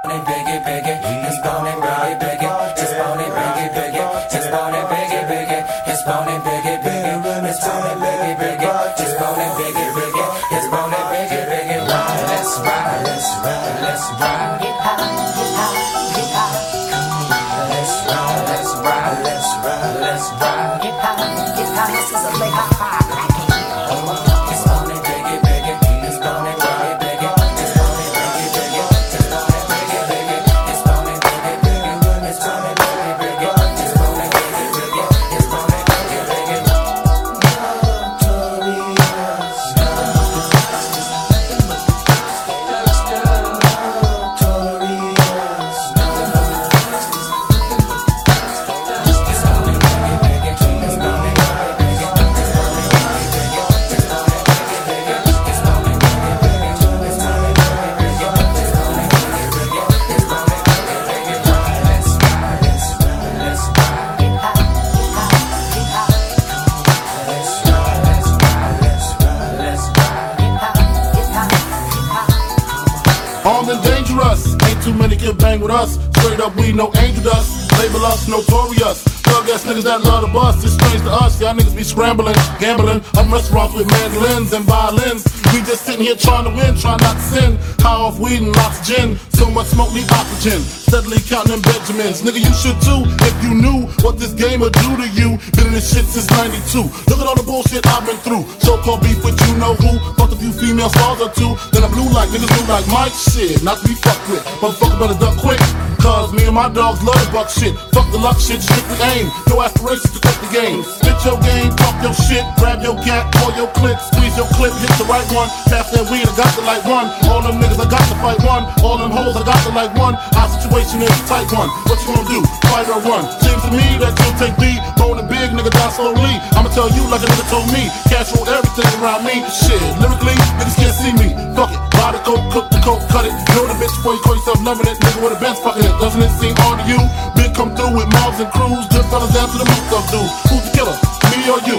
Armed and dangerous, ain't too many can bang with us. Straight up, we no angel dust. Label us notorious. Thug ass niggas that love the bus. It's strange to us, y'all niggas be scrambling, gambling. I'm restaurants with mandolins and violins. We just sitting here trying to win, trying not to sin. High off weed and lots of gin. So much smoke, need oxygen. Steadily counting them Benjamins. Nigga, you should too, if you knew what this game would do to you. Been in this shit since 92. Look at all the bullshit I've been through. So-called beef with you know who. Fucked a few female stars or two. Then I'm blue like niggas blue like Mike. Shit, not to be fucked with. Motherfucker better duck quick. Cause me and my dogs love the buck shit. Fuck the luck shit, strictly aim. No aspirations to take the game. Spit your game, talk your shit. Grab your gat, pull your clip. Squeeze your clip, hit the right one. Pass that weed, I got the like one. All them niggas, I got to fight one. All them hoes, I got to like one. Our situation is a tight one. What you gonna do? Fight or run? Seems to me that you'll take me. Rolling big, nigga, die slowly. I'ma tell you like a nigga told me. Cash roll everything around me. Shit, lyrically, niggas can't see me. Fuck it. Buy the coke, cook the coke, cut it. Know the bitch before you call yourself loving it. Nigga with a Benz fucking it. Doesn't it seem odd to you? Big come through with mobs and crews. Good fellas down to the moot of dudes. Who's the killer? Me or you?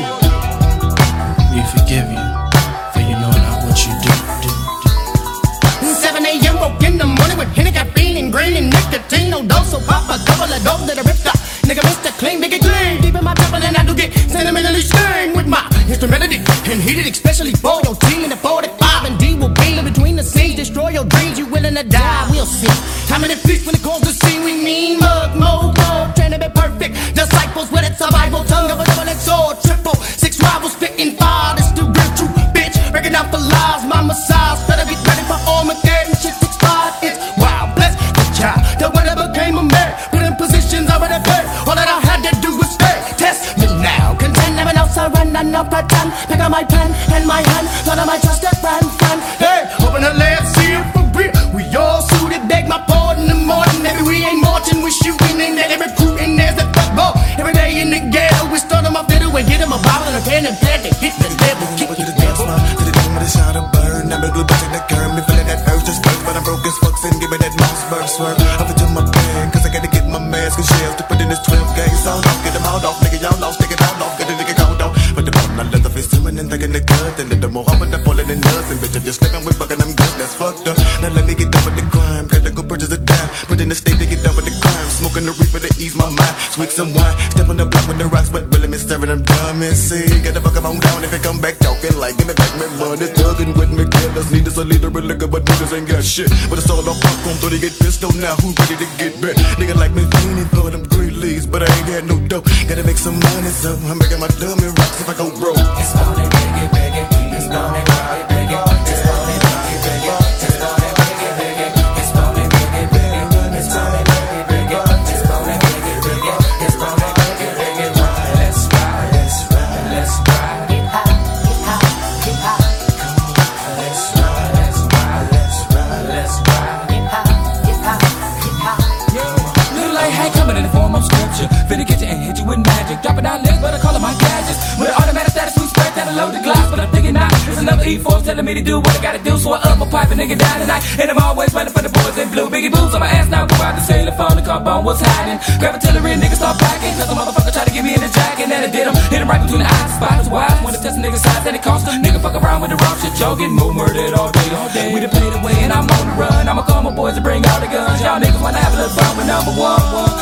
We forgive you, for you know not what you do. 7 a.m. woke in the morning with Henny, caffeine, and green and nicotine. No dose, so pop a couple of dope that I ripped up. Nigga, Mr. Clean, make it clean. Deep in my temple, and I do get sentimentally stained with my instrumentality. And heated, especially for your team in the 45. And D will be in between the scenes. Destroy your dreams, you willing to die, we'll see. How many feast when it calls the scene? We mean mug, mold, trying to be perfect. Disciples with it, survival, tongue of a double-edged sword. Triple, 6 rivals spitting fire. This the real true bitch. Breaking out for lies, my massage. Better be ready for Armageddon. Shit expired, it's wild. Bless the child that when I became a man. Put in positions I already paid. All that I had to do was stay. Test me now. Contend, never know, surrender, no pretend. Pick up my pen and my hand. Thought of my trusted friend. Hey, open the lab, see it for real. We all suited, beg my pardon in the morning. Maybe we ain't marching, we shooting in there. Every crew in there's a football. Every day in the ghetto, we start them off fiddle and get them a bottle and a pen and pad to hit the devil. Kick the devil. To the dome with a shot of burn. I'm a good bitch in the curb. Me feeling that urge to spurt, but I'm broke as fuck. And give me that mouse burst swerve. Up into my pen, cause I gotta get my mask and shells to put in this 12 gauge sound off. Get them out off, nigga, y'all lost, take it out off. Get a nigga count off. But the bottom, I let the face swimming and thinking the good. And the more I'm falling in love. And bitch, I'm just sleeping with fucking, I'm good, that's fucked up. Now let me get done with the crime. Gotta go purchase a dime. Put in the state to get done with the crime. Smoking the reaper to ease my mind. Swig some wine. Step on the block with the rocks, but really me staring, I'm dumb and see. Get the fuck up on down if it come back talking like, give me back my money. Thugging with me, killers. Need us a leader of liquor, but niggas ain't got shit. But it's all off popcorn, so they get pissed on now. Who ready to get back? Nigga like me fiending for them green leaves, but I ain't got no dope. Gotta make some money, so I'm making my dummy rocks if I go broke. It's gonna biggie, biggie. It's gonna biggie, biggie. It's gonna biggie, biggie. It's gonna biggie, biggie. It's gonna biggie, biggie. It's gonna biggie, biggie. It's gonna biggie, biggie. It's gonna biggie, biggie. Let's ride, let's ride, let's ride. Get high, get high, get high. Let's ride, let's ride, let's ride, let's ride. Get high, get high, get high. Little light hat coming in the form of scripture. Finna get you and hit you with magic. Dropping down lyrics, but I call it my gadgets. With an automatic status, we spread that loaded glass. But I'm thinking now, it's another E4 telling me to do what I gotta do. So I up my pipe and nigga down tonight. And I'm always running for the boys in blue. Biggie boots on my ass now, go out the sailor phone, the car bone, what's hiding? Grab artillery and niggas start packing. Cause a motherfucker try to get me in the jacket. And I did him, hit him right between the eyes. Spotters wise, when to test a nigga's size, and it cost a nigga fuck around with the raw shit. Y'all getting more murdered all day, all day. We done played away and I'm on the run. I'ma call my boy boys to bring all the guns. Y'all niggas wanna have a little fun with number one.